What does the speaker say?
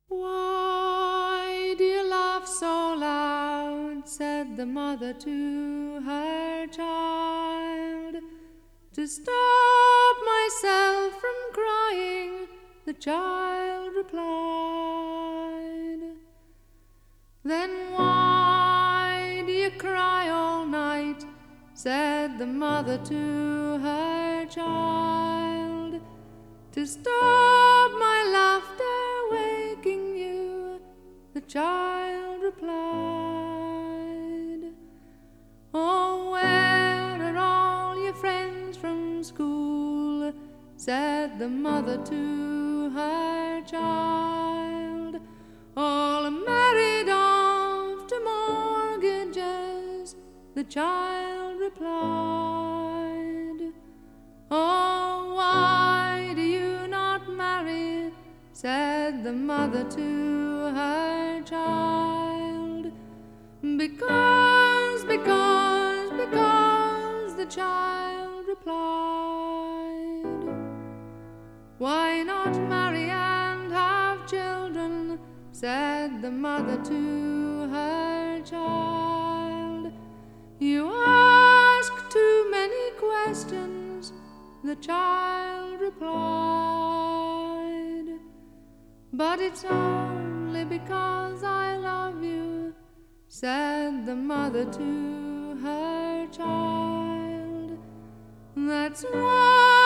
"Why do you laugh so loud?" said the mother to her child. "To stop myself from crying," the child replied. "Then why do you cry all night?" said the mother to her child. "To stop my laughter waking you," the child replied. "Oh, where are all your friends from school?" said the mother to her child. "All married off to mortgages," the child replied. "Oh, why do you not marry?" said the mother to her child. Because, the child replied. "Why not marry and have children?" said the mother to her child. "You ask too many questions," the child replied. "But it's only because I love you," said the mother to her child. "That's why